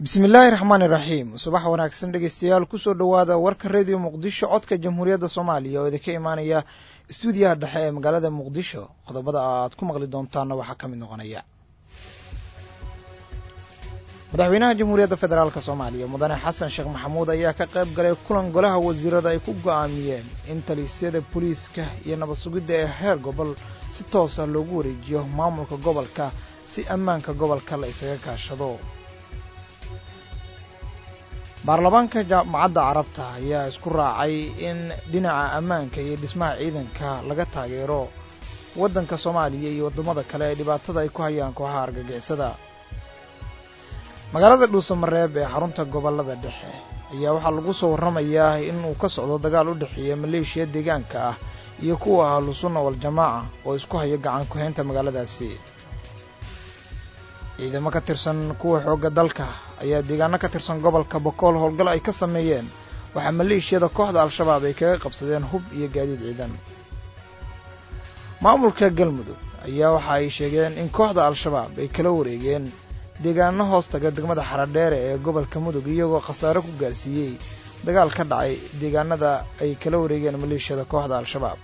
bismillaahi raxmaani raxiim subax wanaagsan dhegeystayaal kusoo dhowaada warka radio muqdisho codka jamhuuriyadda soomaaliya oo idinka imaanaya istuudiyaha dhexe ee magaalada muqdisho qodobada aad ku maqli doontaanna waxaa ka mid noqonaya madaxweynaha jamhuuriyadda federaalk soomaaliya mudane xasan sheekh maxamuud ayaa ka qayb galay kulan golaha wasiirada ay ku go'aamiyeen in talisyada booliiska iyo nabad sugidda ee heer gobol si toosa loogu wareejiyo maamulka gobolka si ammaanka gobolka la isaga kaashado baarlamaanka jaamacadda carabta ayaa isku raacay in dhinaca ammaanka iyo dhismaha ciidanka laga taageero waddanka soomaaliya iyo waddamada kale ee dhibaatada ay ku hayaan kooxaha argagixisada magaalada dhuusamareeb ee xarunta gobollada dhexe ayaa waxaa lagu soo warramayaa in uu ka socdo dagaal u dhexeeya maleeshiya deegaanka ah iyo kuwa ahlu sunna wal jamaaca oo isku haya gacan ku-haynta magaaladaasi ciidamo ka tirsan kuwa xoogga dalka ayaa deegaano ka tirsan gobolka bokool howlgal ay ka sameeyeen waxaa maleeshiyada kooxda al-shabaab ay kaga qabsadeen hub iyo gaadiid ciidan maamulka galmudug ayaa waxa ay sheegeen in kooxda al-shabaab ay kala wareegeen deegaano hoostaga degmada xaradheere ee gobolka mudug iyagoo khasaare ku gaarsiiyey dagaal ka dhacay deegaanada ay kala wareegeen maleeshiyada kooxda al-shabaab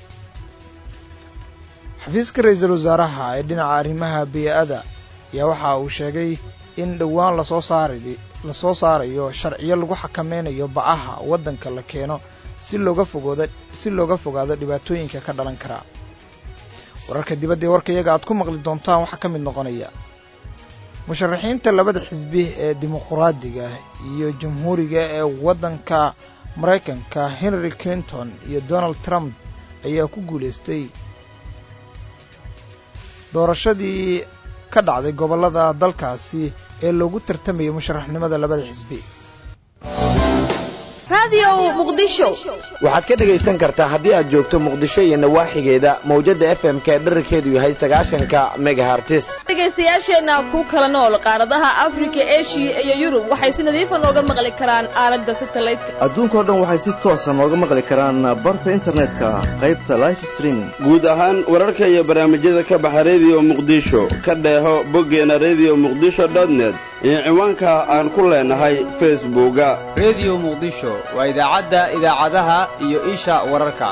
xafiiska ra-iisul wasaaraha ee dhinaca arrimaha bii'ada ayaa waxa uu sheegay in dhowaan lasoo saarayo sharciyo lagu xakameynayo bacaha waddanka la keeno si looga fogaado dhibaatooyinka ka dhalan kara wararka dibadda ee warka iyaga aad ku maqli doontaan waxaa ka mid noqonaya musharaxiinta labada xisbi ee dimuqraadiga iyo jamhuuriga ee waddanka maraykanka Hillary Clinton iyo Donald Trump ayaa ku guulaystay doorashadii ka dhacday gobollada dalkaasi ee loogu tartamayay musharaxnimada labada xisbi waxaad ka dhegaysan kartaa haddii aad joogto muqdisho iyo nawaaxigeeda mawjadda FM-ka ee dherarkeedu yahay 90 megahertz. dhegaystayaasheenna ku kala nool qaaradaha Afrika, Asia iyo Yurub waxay si nadiif ah nooga maqli karaan aaladda satellite-ka. adduunka dhan waxay si toos ah nooga maqli karaan barta internetka qaybta live streaming. guud ahaan wararka iyo barnaamijyada ka baxa radio muqdisho ka dheeho boggeena radiomuqdisho.net iyo ciwaanka aan ku leenahay facebooka radio muqdisho waa idaacadaha iyo isha wararka.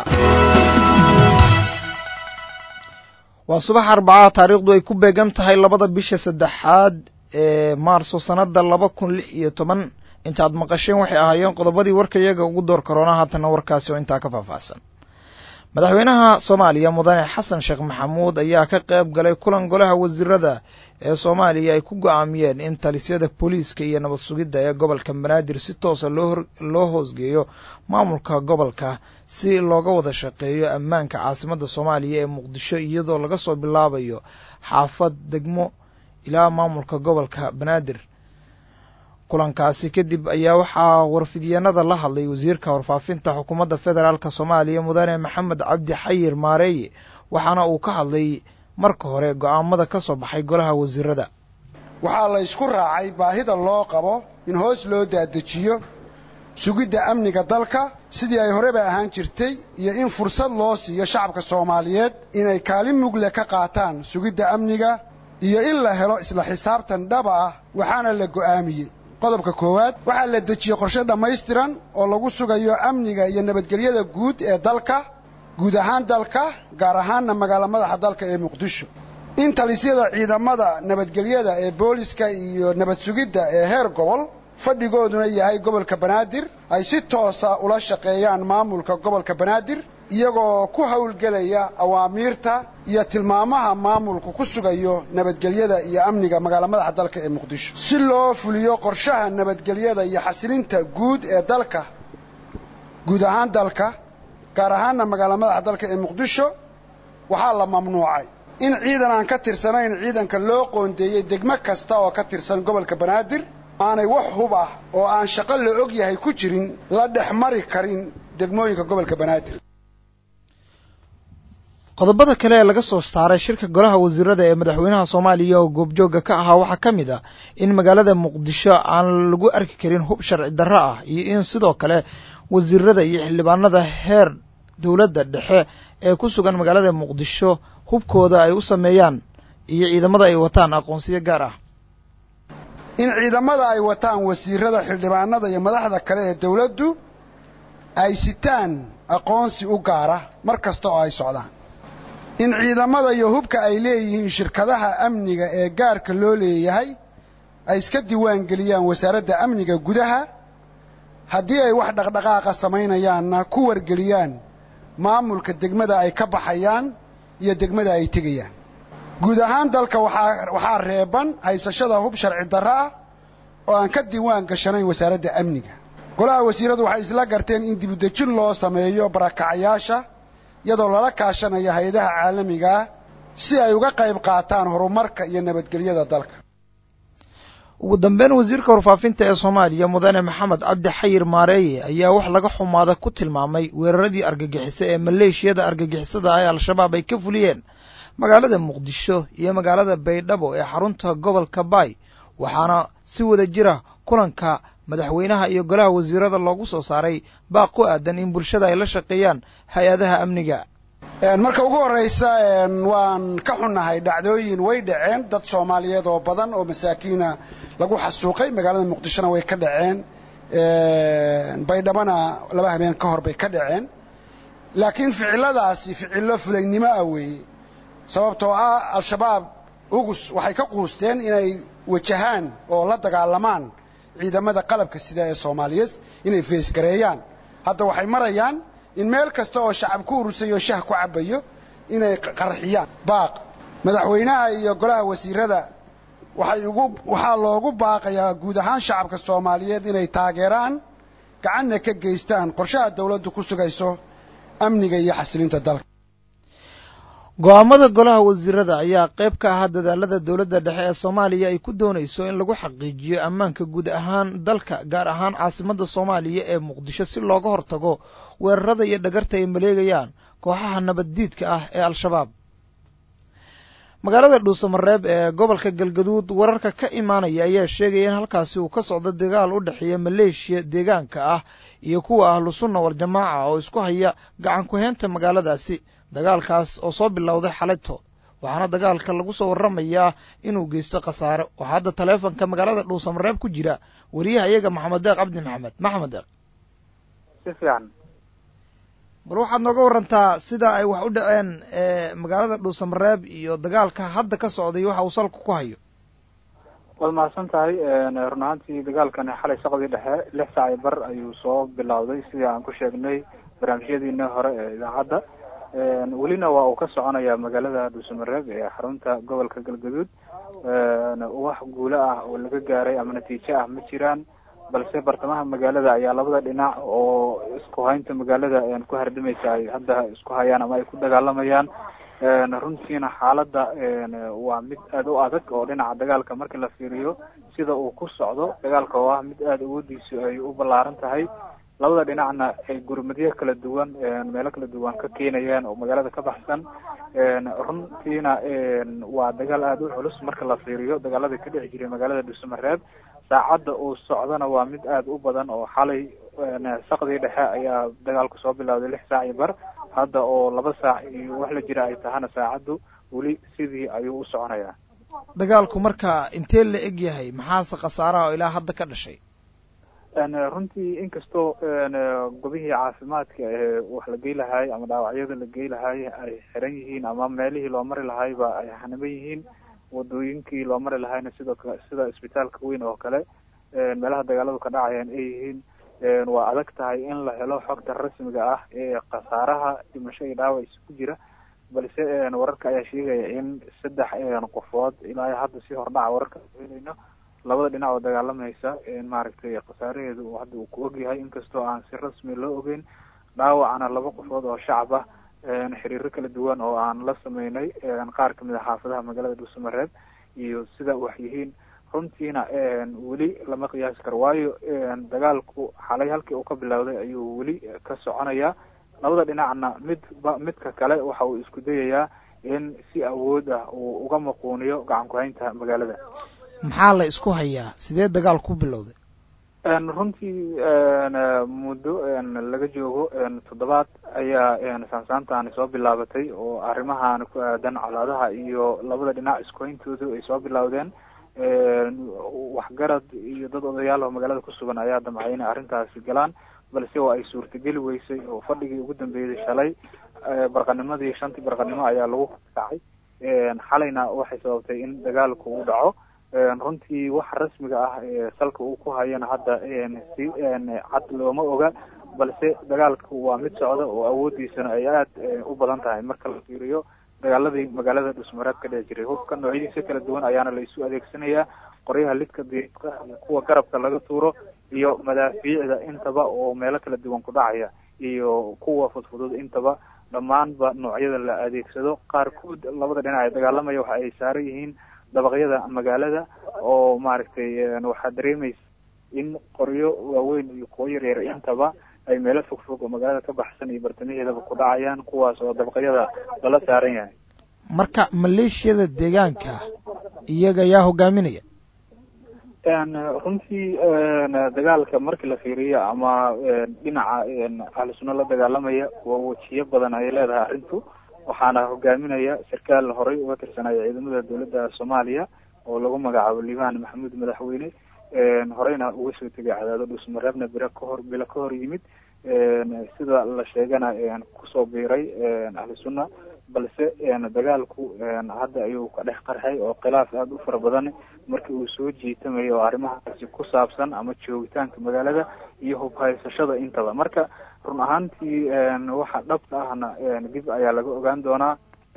waa subax Arbacada taariikhdu ay ku beegan tahay 2 bisha 3 ee Maarso sanada 2016 intaad maqasheen waxay ahaayeen qodobadii warka iyaga ugu door corona haatan warkaasi oo inta ka faahfaahsan madaxweynaha Soomaaliya mudane Xasan Sheekh Maxamuud ayaa ka qayb galay kulan golaha wasiirada ee Soomaaliya ay ku go'aamiyeen in talisyada booliiska iyo nabad sugidda ee gobolka Banaadir si toos ah loo hoosgeeyo maamulka gobolka si looga wada shaqeeyo ammaanka caasimadda Soomaaliya ee Muqdisho iyadoo laga soo bilaabayo xaafad degmo ilaa maamulka gobolka Banaadir kulankaasi kadib ayaa waxaa warfidyenada la hadlay wasiirka warfaafinta xukuumadda federaalka Soomaaliya mudane Maxamed Cabdi Xayir Maareeye waxaana uu ka hadlay marka hore go'aamada ka soo baxay golaha wasiirada waxaa la isku raacay baahida loo qabo in hoos loo daadejiyo sugidda amniga dalka sidii ay horeba ahaan jirtay iyo in fursad loo siiyo shacabka Soomaaliyeed inay kaalin mugle ka qaataan sugidda amniga iyo in la helo isla xisaabtan dhab ah waxaana la go'aamiyey qodobka koowaad waxaa la dejiyey qorshe dhammaystiran oo lagu sugayo amniga iyo nabadgelyada guud ee dalka guud ahaan dalka gaar ahaanna magaala madaxa dalka ee Muqdisho in talisyada ciidamada nabadgelyada ee booliska iyo nabad sugidda ee heer gobol fadhigooduna yahay gobolka Banaadir ay si toos ah ula shaqeeyaan maamulka gobolka Banaadir iyagoo ku hawlgelaya awaamiirta iyo tilmaamaha maamulku ku sugayo nabadgelyada iyo amniga magaala madaxa dalka ee Muqdisho si loo fuliyo qorshaha nabadgelyada iyo xasilinta guud ee dalka guud ahaan dalka gaar ahaanna magaala madaxa dalka ee Muqdisho waxaa la mamnuucay in ciidan aan ka tirsanayn ciidanka loo qoondeeyay degmo kasta oo ka tirsan gobolka Banaadir aanay wax hub ah oo aan shaqo la og yahay ku jirin la dhexmari karin degmooyinka gobolka Banaadir qodobada kale ee laga soo saaray shirka golaha wasiirada ee madaxweynaha Soomaaliya oo goobjooga ka ahaa waxaa ka mid ah in magaalada Muqdisho aan lagu arki karin hub sharci darro ah iyo in sidoo kale wasiirada iyo xildhibaanada heer dawladda dhexe ee ku sugan magaalada Muqdisho hubkooda ay u sameeyaan iyo ciidamada ay wataan aqoonsiyo gaar ah in ciidamada ay wataan wasiirada xildhibaanada iyo madaxda kale ee dawladdu ay sitaan aqoonsi u gaara mar kasta oo ay socdaan in ciidamada iyo hubka ay leeyihiin shirkadaha amniga ee gaarka loo leeyahay ay iska diiwaan geliyaan wasaaradda amniga gudaha haddii ay wax dhaqdhaqaaqa samaynayaanna ku wargeliyaan maamulka degmada ay ka baxayaan iyo degmada ay tegayaan guud ahaan dalka waxaa reeban haysashada hub sharci darro ah oo aan ka diiwaan gashanayn wasaaradda amniga golaha wasiiradu waxay isla garteen in dib u dejin loo sameeyo barakacayaasha iyadoo lala kaashanayo hay'adaha caalamiga ah si ay uga qayb qaataan horumarka iyo nabadgelyada dalka ugu dambeyn wasiirka warfaafinta ee Soomaaliya mudane Maxamed Cabdi Xayir Maareeye ayaa wax laga xumaada ku tilmaamay weeraradii argagixisay ee maleeshiyada argagixisada ay al-shabaab ay ka fuliyeen magaalada Muqdisho iyo magaalada Baydhabo ee xarunta gobolka Bay waxaana si wada jira kulanka madaxweynaha iyo golaha wasiirada loogu soo saaray baaq ku aadan in bulshada ay la shaqeeyaan hay'adaha amniga marka ugu horeysa waan ka xunnahay dhacdooyin way dhaceen dad Soomaaliyeed oo badan oo masaakiina lagu xasuuqay magaalada Muqdishona way ka dhaceen Baydhabana laba habeen ka hor bay ka dhaceen laakiin ficiladaasi ficilo fulaynimo ah weeye sababtoo ah al-shabaab ugus waxay ka quusteen inay wajahaan oo la dagaalamaan ciidamada qalabka sida ee Soomaaliyeed inay feesgareeyaan hadda waxay marayaan in meel kasta oo shacab ku urursayo shaah ku cabayo inay qarxiyaan baaq madaxweynaha iyo golaha wasiirada waxaa loogu baaqayaa guud ahaan shacabka Soomaaliyeed inay taageeraan gacanna ka geystaan qorshaha dawladdu ku sugayso amniga iyo xasilinta dalka go'aamada golaha wasiirada ayaa qayb ka ah dadaalada dawladda dhexe ee Soomaaliya ay ku doonayso in lagu xaqiijiyo ammaanka guud ahaan dalka gaar ahaan caasimadda Soomaaliya ee Muqdisho si looga hortago weerarada iyo dhagarta ay maleegayaan kooxaha nabaddiidka ah ee al-shabaab magaalada Dhuusamareeb ee gobolka Galgaduud wararka ka imaanaya ayaa sheegaya in halkaasi uu ka socdo dagaal u dhaxeeya maleeshiya deegaanka ah iyo kuwa ahlu sunna wal jamaaca oo isku haya gacan ku heynta magaaladaasi dagaalkaas oo soo bilowday xalayto waxaana dagaalka lagu soo waramayaa inuu geysto khasaare waxaa hadda taleefanka magaalada Dhuusamareeb ku jira wariyaha iyaga Maxamed Deeq Cabdi Maxamed Deeq si fiican bal waxaad nooga warantaa sida ay wax u dhaceen magaalada Dhuusamareeb iyo dagaalka hadda ka socday waxa uu salku ku hayo waad mahadsan tahay run ahaantii dagaalkan xalay saqadii dhexe 6 saac bar ayuu soo bilowday sidii aan ku sheegnay barnaamijyadiina hore ee idaacadda welina waa uu ka soconaya magaalada Dhuusamareeb ee xarunta gobolka Galgaduud wax guulo ah oo laga gaaray ama natiijo ah ma jiraan balse bartamaha magaalada ayaa labada dhinac oo isku haynta magaalada ku hardamaysa ay hadda isku hayaan ama ay ku dagaalamayaan runtiina xaaladda waa mid aad u adag oo dhinaca dagaalka marka la fiiriyo sida uu ku socdo dagaalka oo ah mid aad awoodiisu ay u ballaaran tahay labada dhinacna ay gurmadyo kala duwan meelo kala duwan ka keenayaan oo magaalada ka baxsan runtiina waa dagaal aad u culus marka la fiiriyo dagaalada ka dhici jiray magaalada Dhuusamareeb saacadda uu socdana waa mid aad u badan oo xalay saqdii dhexe ayaa dagaalku soo bilowday 6 saac iyo bar hadda oo 2 saac iyo wax la jira ay tahana saacaddu weli sidii ayuu u soconayaa dagaalku marka intee la eg yahay maxaa khasaaraha oo ilaa hadda ka dhashay runtii inkastoo gobihii caafimaadka ee wax la geey lahaay ama dhaawacyada la geey lahaay ay xiran yihiin ama meelihii loo mari lahayba ay xaniban yihiin wadooyinkii loo mari lahayna sida isbitaalka weyn oo kale meelaha dagaaladu ka dhacayaan ay yihiin waa adag tahay in la helo xogta rasmiga ah ee khasaaraha dhimasho iyo dhaawac isugu jira balse wararka ayaa sheegaya in 3 qofood ilaa hadda si hordhaca wararka weynayno labada dhinac oo dagaalamaysa maaragtay khasaaraheedu uu hadda uu ku ogyahay inkastoo aan si rasmi loo ogeyn dhaawacana 2 qofood oo shacab ah xiriiro kala duwan oo aan la sameynay qaar kamid ah xaafadaha magaalada Dhuusamareeb iyo sida wax yihiin runtiina weli lama qiyaasi karo waayo dagaalku xalay halkii uu ka bilowday ayuu weli ka soconaya labada dhinacna midka kale waxa uu isku dayayaa in si awood ah uu uga maquuniyo gacan ku haynta magaalada maxaa la isku hayaa sidee dagaal ku bilowday runtii muddo laga joogo 7 ayaa saansaantaani soo bilaabatay oo arrimahan ku aadan colaadaha iyo labada dhinac isku hayntoodu ay soo bilowdeen waxgarad iyo dad odayaal oo magaalada ku sugan ayaa damcay inay arrintaasi galaan, balse waa ay suurtageli weysay oo fadhigii ugu dambeeyey shalay barqanimadii 5 barqanimo ayaa lagu kacay. xalayna waxay sababtay in dagaalku uu dhaco. runtii wax rasmiga ah salka uu ku hayana hadda si cad looma oga, balse dagaalku waa mid socda oo awoodiisana ay aad u badan tahay marka la fiiriyo dagaaladii magaalada Dhuusamareeb ka dhici jiray. hubka noocyadiisa kala duwan ayaana la isu adeegsanayaa, qoryaha lidka diiqda iyo kuwa garabka laga tuuro iyo madaafiicda intaba oo meelo kala duwan ku dhacaya iyo kuwa fudfudud intaba dhammaanba noocyada la adeegsado. qaarkood labada dhinac ee dagaalamaya waxa ay saaran yihiin dabaqyada magaalada oo maaragtay waxaa dareemaysa in qoryo waaweyn iyo kuwo yaryar intaba ay meelo fogfog oo magaalada ka baxsan iyo bartamaheedaba ku dhacayaan, kuwaas oo dabaqyada lala saaran yahay. marka maleeshiyada deegaanka iyaga yaa hogaaminaya? runtii dagaalka markii la fiiriyo ama dhinaca ahlu sunna la dagaalamaya waa wajiyo badan ay leedahay arrintu, waxaana hogaaminaya sarkaal horey uga tirsanaya ciidamada dowladda Soomaaliya oo lagu magacaabo Liibaan Maxamuud Madaxweyne, horeyna uga soo tegay cadaado Dhuusamareebna bila ka hor yimid, sida la sheegana kusoo biiray ahlu sunna, balse dagaalku hadda ayuu ka dhex qarxay oo khilaaf aad u fara badan markii uu soo jiitamayo oo arrimahaasi ku saabsan ama joogitaanka magaalada iyo hub haysashada intaba. marka run ahaantii waxa dhabta ahna dib ayaa laga ogaan doonaa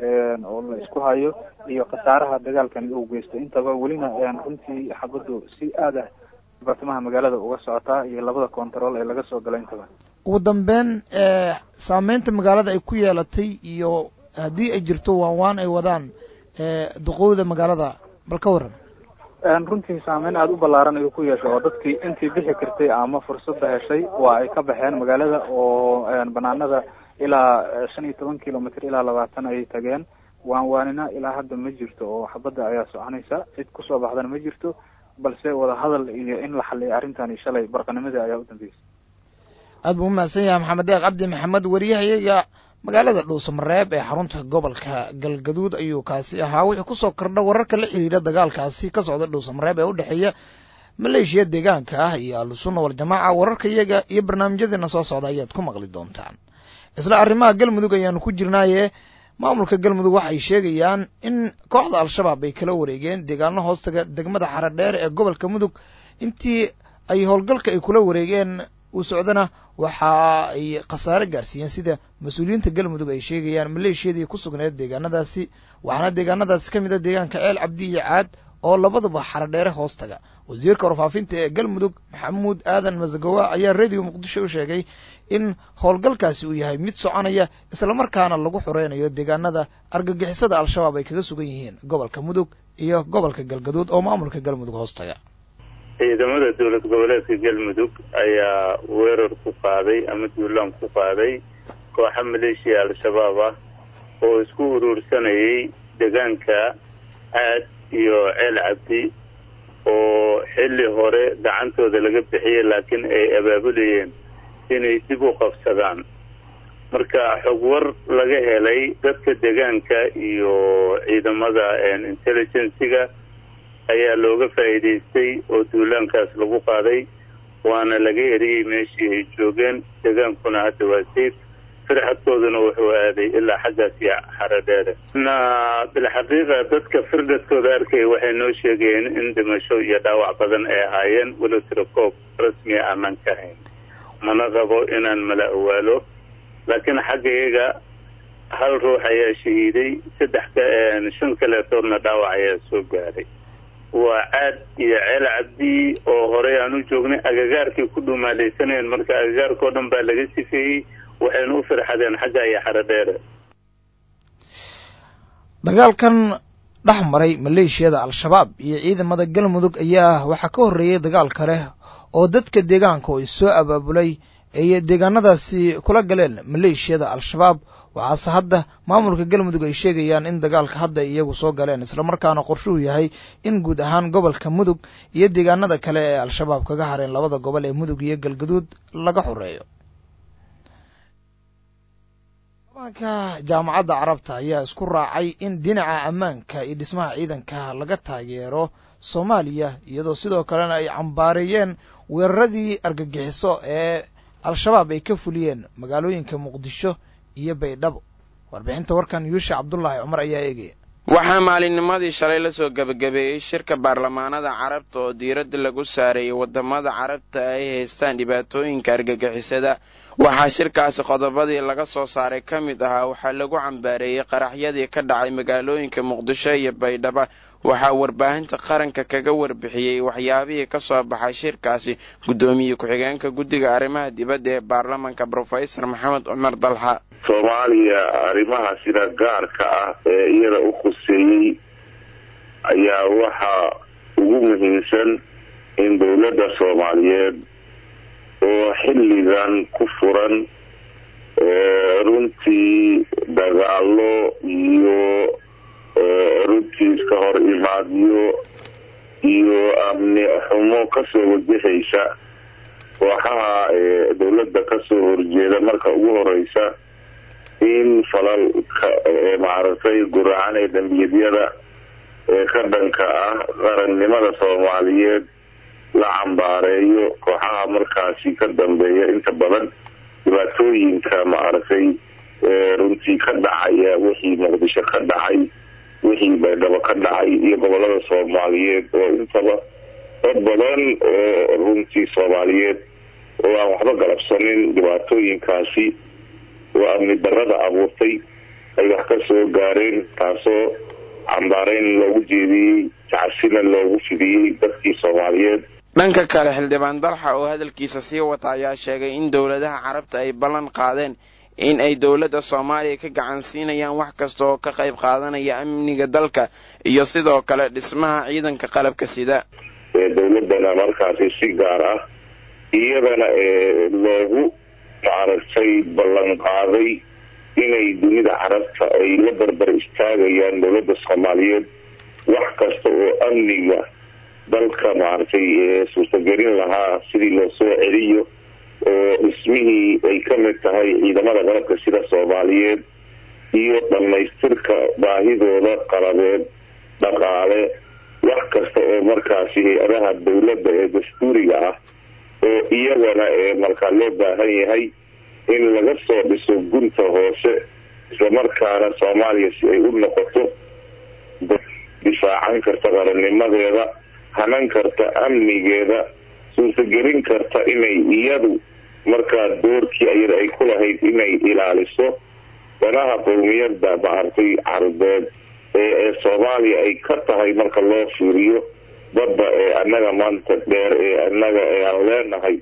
oo la isku hayo iyo khasaaraha dagaalkan uu geysto intaba. welina runtii xabadu si aad ah bartamaha magaalada uga socotaa iyo labada kontarool ee laga soo galay intaba. ugu dambeyn saameynta magaalada ay ku yeelatay iyo haddii ay jirto waan ay wadaan duqowda magaalada bal ka waran. runtii saameyn aada u ballaaran ayuu ku yeeshay oo dadkii intii bixi kartay ama fursadda heshay waa ay ka baxeen magaalada oo banaanada ilaa 15 kilomitr ilaa 20 ayay tageen. waanina ilaa hadda ma jirto oo xabadda ayaa soconaysa, cid kusoo baxdana ma jirto, balse wada hadal iyo in la xalliyo arrintani shalay barqanimadii ayaa u dambeysay. aad buu umahadsan yahay maxamed deeq cabdi maxamed, wariyahayaga magaalada Dhuusamareeb ee xarunta gobolka Galgaduud ayuu kaasi ahaa. wixii kusoo kordha wararka la xiriira dagaalkaasi ka socda Dhuusamareeb ee u dhexeeya maleeshiya deegaanka ah iyo ahlu sunna wal jamaaca, wararka iyaga iyo barnaamijyadeena soo socda ayaad ku maqli doontaan. isla arrimaha galmudug ayaanu ku jirnaaye maamulka galmudug waxay sheegayaan in kooxda al-shabaab ay kala wareegeen deegaano hoostaga degmada Xaradheer ee gobolka Mudug. intii ay howlgalka ay kula wareegeen uu socdana waxa ay khasaare gaarsiiyeen sida mas-uuliyiinta galmudug ay sheegayaan maleeshiyadii ku sugneed deegaanadaasi, waxaana deegaanadaasi ka mid ah deegaanka Ceel Cabdi iyo Caad oo labadaba Xaradheere hoostaga. wasiirka warfaafinta ee galmudug Maxamuud Aadan Masagawa ayaa radio Muqdisho u sheegay in howlgalkaasi uu yahay mid soconaya isla markaana lagu xoreynayo deegaanada argagixisada al-shabaab ay kaga sugan yihiin gobolka Mudug iyo gobolka Galgaduud oo maamulka galmudug hoostaga. ciidamada dowlad goboleedka galmudug ayaa weerar ku qaaday ama duulaan ku qaaday kooxa maleeshiya al-shabaab ah oo isku urursanayay deegaanka Caad iyo Ceel Cabdi oo xilli hore gacantooda laga bixiyay laakiin ay abaabulayeen inay dib u qabsadaan. marka xog war laga helay dadka deegaanka iyo ciidamada intelligence-ga ayaa looga faa'iideystay oo duulaankaas lagu qaaday, waana laga eriyey meeshii ay joogeen. deegaankuna hadda waa safe, firxadkooduna wuxuu aaday ilaa xaggaas iyo Xaradheere. bilxaqiiqa dadka firdhadkooda arkay waxay noo sheegeen in dhimasho iyo dhaawac badan ay ahaayeen, walow tirakoob rasmi aanan ka hayn. mana qabo inaan mala awaalo, laakiin xaggayaga hal ruux ayaa shahiiday, 5 kaleetoodna dhaawac ayaa soo gaaray. waa Caad iyo Ceel Cabdi oo horey aan u joognay, agagaarkii ku dhumaalaysanayeen. marka agagaarkoo dhan baa laga sifeeyey, waxayna u firxadeen xagga iyo Xaradheere. dagaalkan dhex maray maleeshiyada al-shabaab iyo ciidamada galmudug ayaa waxaa ka horreeyay dagaal kale oo dadka deegaanka oo soo abaabulay ay deegaanadaasi kula galeen maleeshiyada al-shabaab. waxaase hadda maamulka galmudug ay sheegayaan in dagaalka hadda iyagu soo galeen, isla markaana qorshuhu yahay in guud ahaan gobolka Mudug iyo deegaanada kale ee al-shabaab kaga hareen labada gobol ee Mudug iyo Galgaduud laga xoreeyo. baarlamaanka jaamacadda carabta ayaa isku raacay in dhinaca ammaanka iyo dhismaha ciidanka laga taageero soomaaliya iyadoo sidoo kalena ay cambaareeyeen weeraradii argagixiso ee al-shabaab ay ka fuliyeen magaalooyinka muqdisho iyo baydhabo warbixinta warkan yuusha cabdullaahi cumar ayaa eegaya waxaa maalinnimadii shalay la soo gebagabeeyey shirka baarlamaanada carabta oo diiradda lagu saareeyey waddamada carabta ay haystaan dhibaatooyinka argagixisada waxaa shirkaasi qodobadii laga soo saaray ka mid ahaa waxaa lagu cambaareeyey qaraxyadii ka dhacay magaalooyinka muqdisho iyo baydhabo waxaa warbaahinta qaranka kaga warbixiyey waxyaabihii ka soo baxay shirkaasi guddoomiye ku-xigeenka guddiga arrimaha dibadda ee baarlamanka brofesor maxamed cumar dalxa soomaaliya arrimaha sida gaarka ah ee iyada u khuseeyey ayaa waxaa ugu muhiimsan in dowladda soomaaliyeed oo xilligan ku furan runtii dagaalo iyo runtii iska hor imaadyo iyo amni xumo kasoo wajahaysa kooxaha dowladda kasoo horjeeda marka ugu horeysa in falalka maaragtay guracan ee dambiyadyada ee ka dhanka ah qarannimada soomaaliyeed la cambaareeyo kooxaha markaasi ka dambeeya inta badan dhibaatooyinka maaragtay runtii ka dhacaya wixii muqdisho ka dhacay wixii baydhabo ka dhacay iyo gobolada soomaaliyeed oo intaba dad badan oo runtii soomaaliyeed oo aan waxba galabsanin dhibaatooyinkaasi oo amni darrada abuurtay ay wax ka soo gaareen taasoo cambaareyn loogu jeediyey tacasina loogu fidiyey dadkii soomaaliyeed dhanka kale xildhibaan dalxa oo hadalkiisa sii wata ayaa sheegay in dowladaha carabta ay ballan qaadeen in ay dowladda soomaaliya ka gacan siinayaan wax kasta oo ka qayb qaadanaya amniga dalka iyo sidoo kale dhismaha ciidanka qalabka sida dowladdana markaasi si gaar ah iyadana loogu maaragtay ballan qaaday inay dunida carabta ay la barbar istaagayaan dowladda soomaaliyeed wax kasta oo amniga dalka maaragtay suurtagelin lahaa sidii loo soo celiyo oo dhismihii ay ka mid tahay ciidamada qalabka sida soomaaliyeed iyo dhammaystirka baahidooda qalabeed dhaqaale wax kasta oo markaasi hay-adaha dowladda ee dastuuriga ah oo iyagana markaa loo baahan yahay in laga soo dhiso gunta hoose islamarkaana soomaaliya si ay u noqoto difaacan karta qarannimadeeda hanan karta amnigeeda suurtagelin karta inay iyadu markaa doorkii ayada ay ku lahayd inay ilaaliso danaha qowmiyadda maaragtay carbeed ee soomaaliya ay ka tahay marka loo fiiriyo badda ee annaga maanta dheer ee annaga aan leenahay.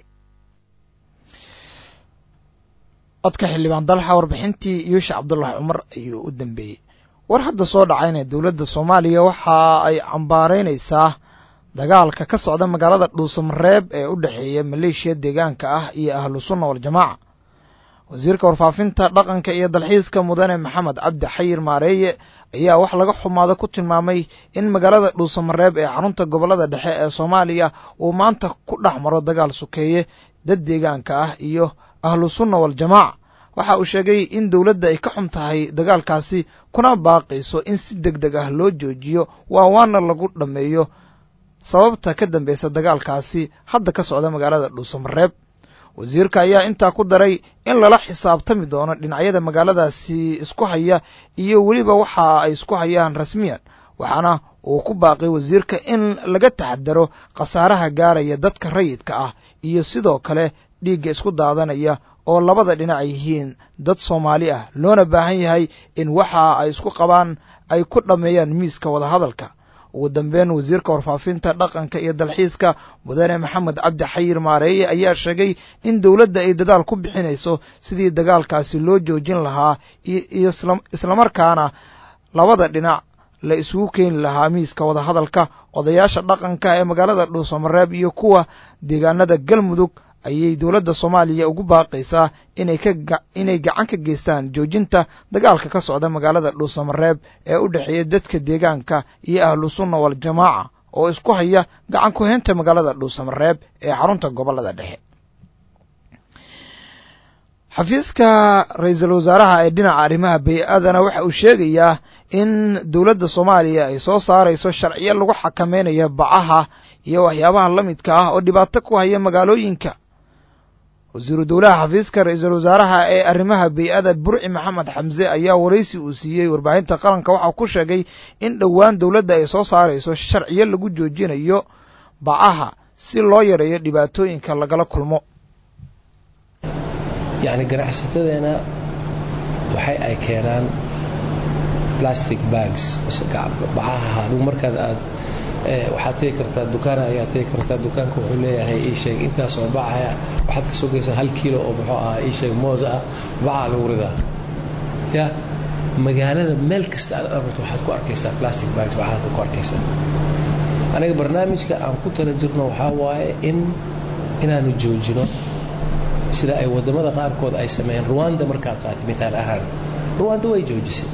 codka xildhibaan dalxa warbixintii yuusha cabdullaahi cumar ayuu u dambeeyey war hadda soo dhacayna dowladda soomaaliya waxa ay cambaareynaysaa dagaalka ka socda magaalada dhuusamareeb ee u dhexeeya maleeshiya deegaanka ah iyo ahlu sunna waljamaaca wasiirka warfaafinta dhaqanka iyo dalxiiska mudane maxamed cabdi xayir maareeye ayaa wax laga xumaado ku tilmaamay in magaalada dhuusamareeb ee xarunta gobolada dhexe ee soomaaliya uu maanta ku dhex maro dagaal sokeeye dad deegaanka ah iyo ahlu sunna waljamaaca waxa uu sheegay in dowladda ay ka xun tahay dagaalkaasi kuna baaqayso in si deg deg ah loo joojiyo waana lagu dhammeeyo sababta ka dambeysa dagaalkaasi hadda ka socda magaalada dhuusamareeb wasiirka ayaa intaa ku daray in lala xisaabtami doono dhinacyada magaaladaasi isku haya iyo weliba waxa ay isku hayaan rasmiyan waxaana uu ku baaqay wasiirka in laga taxadaro khasaaraha gaaraya dadka rayidka ah iyo sidoo kale dhiigga isku daadanaya oo labada dhinac yihiin dad soomaali ah loona baahan yahay in waxa ay isku qabaan ay ku dhammeeyaan miiska wadahadalka ugu dambeyn wasiirka warfaafinta dhaqanka iyo dalxiiska mudane maxamed cabdi xayir maareeye ayaa sheegay in dowladda ay dadaal ku bixinayso sidii dagaalkaasi loo joojin lahaa iyo islamarkaana labada dhinac la isugu keeni lahaa miiska wadahadalka odayaasha dhaqanka ee magaalada dhuusamareeb iyo kuwa deegaanada galmudug ayay dowladda soomaaliya ugu baaqaysaa inay gacan ka geystaan joojinta dagaalka ka socda magaalada dhuusamareeb ee u dhexeeya dadka deegaanka iyo ahlu sunna waljamaaca oo isku haya gacan ku heynta magaalada dhuusamareeb ee xarunta gobolada dhexe xafiiska ra-iisul wasaaraha ee dhinaca arrimaha bay-adana waxa uu sheegayaa in dowladda soomaaliya ay soo saarayso sharciyo lagu xakamaynayo bacaha iyo waxyaabaha la midka ah oo dhibaato ku haya magaalooyinka wasiiru dowlaha xafiiska ra-iisul wasaaraha ee arrimaha bay-ada burci maxamed xamse ayaa waraysi uu siiyey warbaahinta qaranka waxaa ku sheegay in dhowaan dowladda ay soo saarayso sharciyo lagu joojinayo bacaha si loo yareeyo dhibaatooyinka lagala kulmo yacni ganacsatadeena waxay ay keenaan plastic bags bacaha adigu markaad waxaad tegi kartaa dukaana ayaa tegi kartaa dukaanka wuxuu leeyahay ii sheeg intaas oo bacaya waxaad ka soo geysaa 1 kiilo oo muxuu ahaa ii sheeg moos ah baca lagu ridaa ya magaalada meel kasta aad aragto waxaad ku arkaysaa plastic bags bacaha ku arkaysaa aniga barnaamijka aan ku tala jirno waxaa waaye inaanu joojino sida ay wadamada qaarkood ay sameeyeen Rwanda markaa qaatay midaal ahaan Rwanda way joojisay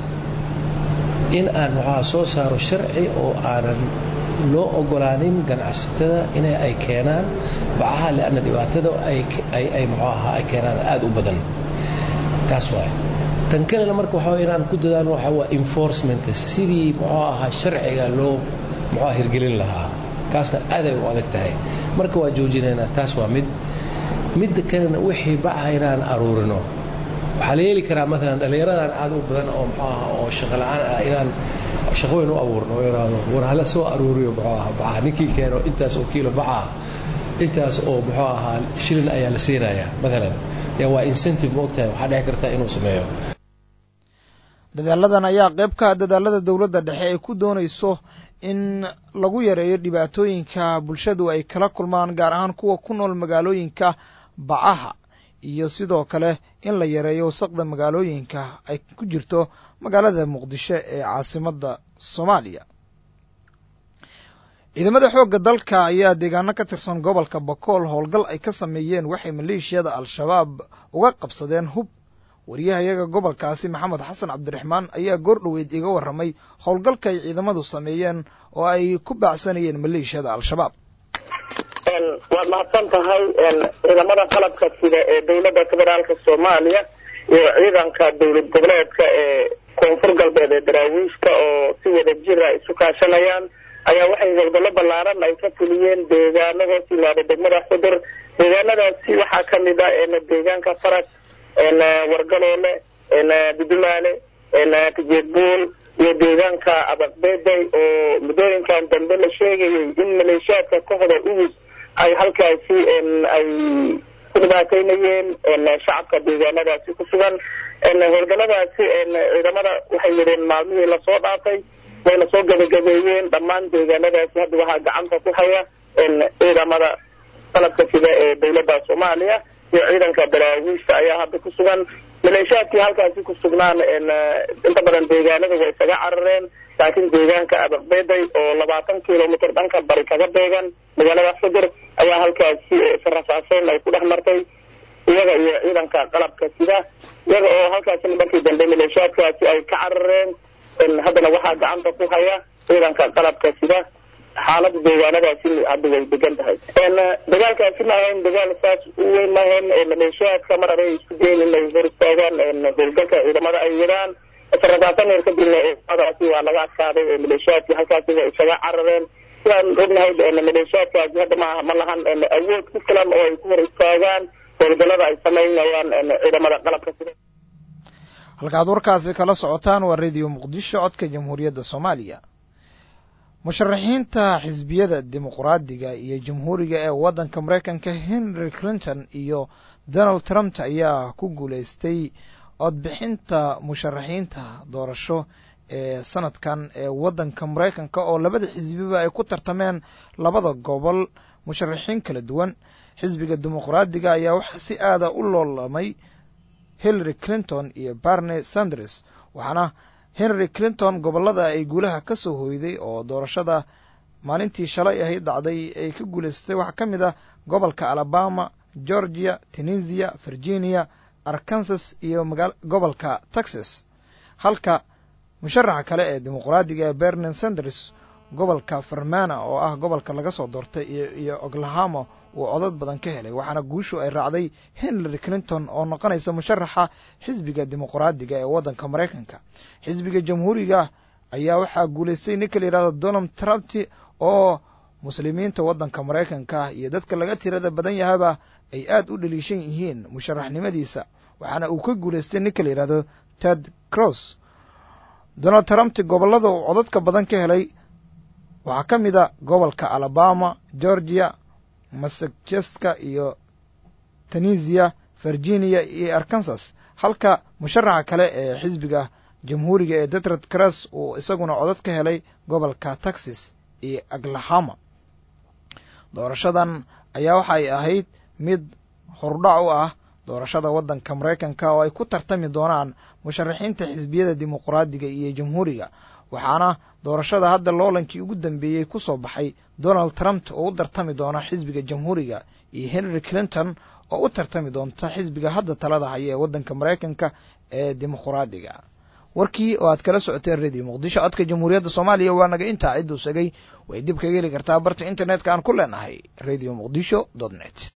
in aan waxa soo saaro sharci oo aanan loo ogolaanin ganacsatada inay ay keenaan bacaha leena dhibaatada ay muxuu ay keenaan aad u badan taas waay tan kale marka waxa inaan ku dadaano waxa waa enforcement sidii muxuu sharciga loo muxuu hirgelin lahaa kaasna aad ay u adag tahay marka waa joojinayna taas waa mid kalena wixii bacaha inaan aruurino waxa la yeeli karaa مثلا dhalinyaradan aad u badan oo muxuu oo shaqo la'aan ah inaan shaqooyin u abuurno oo yiraahdo war hala soo aruuriyo bacaha ninkii keeno intaas oo kiilo bacaha intaas oo muxuu shilin ayaa la siinayaa مثلا yaa waa incentive moogtahay waxa dhici karta inuu sameeyo dadaaladan ayaa qayb ka dadaalada dawladda dhexe ay ku doonayso in lagu yareeyo dhibaatooyinka bulshadu ay kala kulmaan gaar ahaan kuwa ku nool magaalooyinka bacaha iyo sidoo kale in la yareeyo wasaqda magaalooyinka ay ku jirto magaalada muqdisho ee caasimadda Soomaaliya ciidamada xoogga dalka ayaa deegaano ka tirsan gobolka Bakool howlgal ay ka sameeyeen waxay maleeshiyada al-shabaab uga qabsadeen hub wariyahayaga gobolkaasi maxamed xasan cabdiraxmaan ayaa goor dhaweyd iga warramay howlgalka ay ciidamadu sameeyeen oo ay ku baacsanayeen maleeshiyada al-shabaab waad mahadsan tahay ciidamada qalabka sida ee dowladda federaalka Soomaaliya iyo ciidanka dowlad goboleedka ee koonfur galbeed ee daraawiishka oo si wada jir ah isu kaashanayaan ayaa waxay howlgallo ballaaran ay ka fuliyeen deegaanada silaada degmada Xudur deegaanadaasi waxaa ka mid ah deegaanka Faras wargaloole Bidumaale Tijeedbuul iyo deegaanka Abaqbeeday oo mudooyinkan dambe la sheegayay in maleeshiyaadka kooxda ugus ay halkaasi ay ku dhibaateynayeen shacabka deegaanadaasi ku sugan howlgalladaasi ciidamada waxay yireen maalmihii la soo dhaafay wayna soo gabagabeeyeen dhammaan deegaanadaasi hadda waxaa gacanta ku haya ciidamada qalabka sida ee dowladda Soomaaliya iyo ciidanka daraawiishta ayaa hadda ku sugan maleeshiyaadkii halkaasi ku sugnaan inta badan deegaanada way isaga carareen laakiin deegaanka Abaqbeeday oo 20 kiiloomitir dhanka bari kaga beegan magaalada Xudur ayaa halkaasi saraafaaseen ay ku dhaxmartay iyaga iyo ciidanka qalabka sida iyaga oo halkaasi markii dambe maleeshiyaadkaasi ay ka carareen haddana waxaa gacanta ku haya ciidanka qalabka sida xaaladda deegaanadaasi hadda way degan tahay dagaalkaasi ma ahayn dagaal saas u weyn ma ahayn maleeshiyaadka mar ay isku dayeen inay hor istaagaan howlgalka ciidamada ay wadaan saraafaaseen kadibna ciidamadaasi waa laga adkaaday maleeshiyaadkii halkaasi way isaga carareen sidaan ognahay maleeshiyaadkaasi hadda ma lahan awood ku filan oo ay ku hor istaagaan howlgallada ay samaynayaan ciidamada qalabka sida halkaad warkaasi kala socotaan waa radio muqdisho codka jamhuuriyadda Soomaaliya musharaxiinta xisbiyada dimuqraadiga iyo jamhuuriga ee waddanka Mareykanka Hillary Clinton iyo Donald Trump ayaa ku guuleystay codbixinta musharaxiinta doorasho ee sanadkan ee waddanka Mareykanka oo labada xisbiba ay ku tartameen labada gobol musharaxiin kala duwan xisbiga dimuqraadiga ayaa waxa si aad ah u loolamay Hillary Clinton iyo Bernie Sanders waxaana Hillary Clinton gobolada ay guulaha ka soo hooyday oo doorashada maalintii shalay ahayd dhacday ay ka guuleystay waxa ka mid ah gobolka Alabama, Georgia, Tennessee, Virginia, Arkansas iyo gobolka Texas halka musharaxa kale ee dimuqraadiga Bernie Sanders gobolka Fermanagh oo ah gobolka laga soo doortay iyo Oklahoma uu codad badan ka helay waxaana guushu ay raacday Hillary Clinton oo noqonaysa musharaxa xisbiga dimuqraadiga ee waddanka Mareykanka xisbiga jamhuuriga ayaa waxaa guuleystay ninka la yiraahdo Donald Trump oo muslimiinta waddanka Mareykanka iyo dadka laga tirada badan yahaba ay aad u dhaliishan yihiin musharaxnimadiisa waxaana uu ka guuleystay ninka la yiraahdo Ted Cruz Donald Trump gobolada uu codadka badan ka helay waxaa ka mid ah gobolka Alabama, Georgia, Massachusetts iyo Tennessee, Virginia iyo Arkansas halka musharaxa kale ee xisbiga jamhuuriga ee Ted Cruz uu isaguna codad ka helay gobolka Texas iyo Oklahoma doorashadan ayaa waxay ahayd mid hordhac u ah doorashada waddanka Mareykanka oo ay ku tartami doonaan musharaxiinta xisbiyada dimuqraadiga iyo jamhuuriga waxaana doorashada hadda loolankii ugu dambeeyay ku soo baxay Donald Trump oo u tartami doona xisbiga jamhuuriga iyo Hillary Clinton oo u tartami doonta xisbiga hadda talada haya ee waddanka Mareykanka ee dimuqraadiga warkii oo aad kala socoteen Radio Muqdisho codka Jamhuuriyadda Soomaaliya waa naga intaa cid u sagay way dib kaga heli kartaa barta internetka aan ku leenahay radiomuqdisho.net